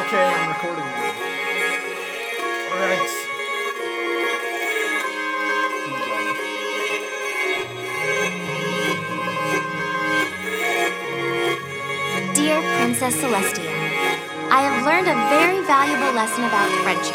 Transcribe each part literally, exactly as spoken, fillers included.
Okay, I'm recording now. Alright. Dear Princess Celestia, I have learned a very valuable lesson about friendship.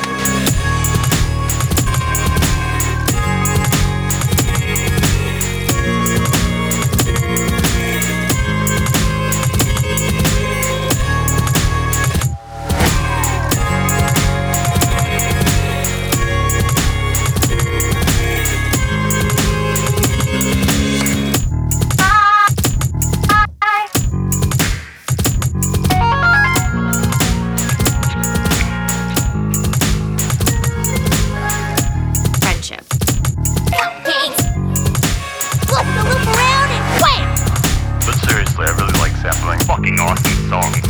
Fucking awesome songs.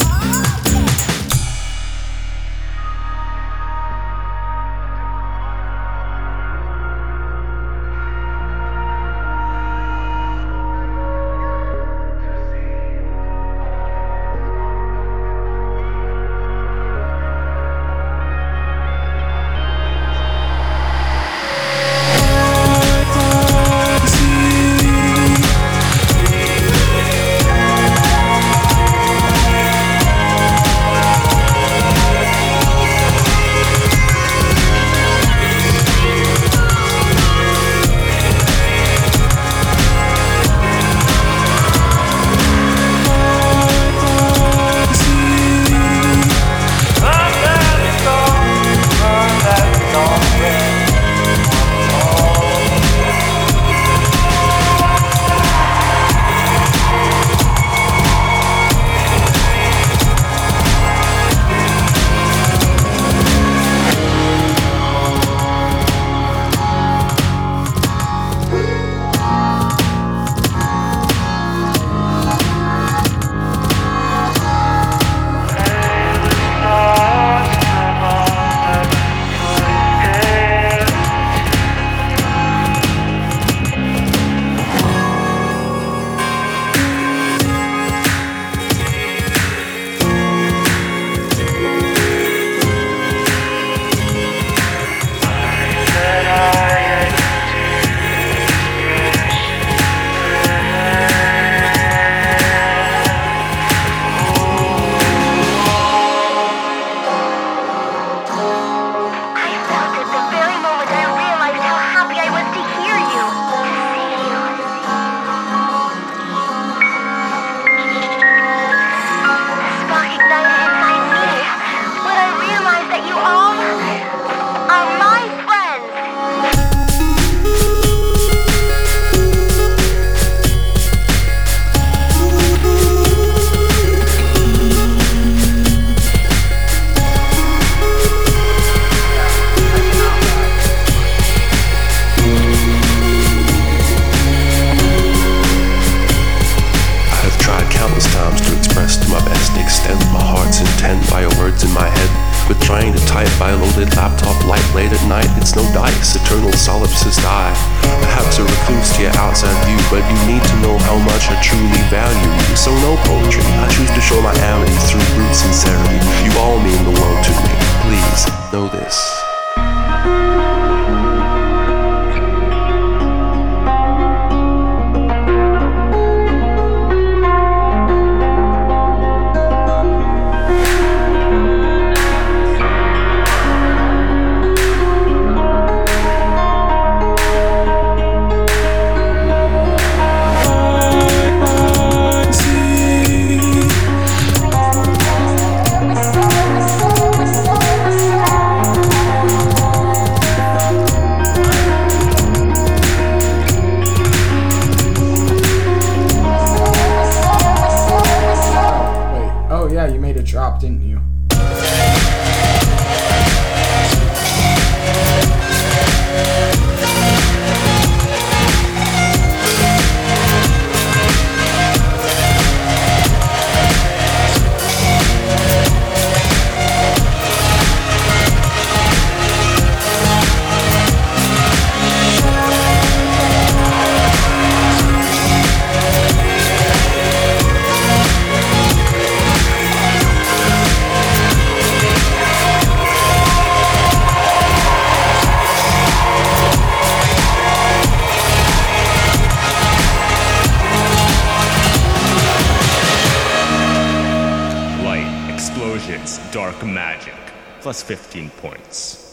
Trying to type by a loaded laptop light late at night. It's no dice, eternal solipsist I. Perhaps a recluse to your outside view, but you need to know how much I truly value you. So no poetry, I choose to show my amity through brute sincerity. You all mean the world to me, please know this. Drop, didn't you? Dark Magic, plus fifteen points.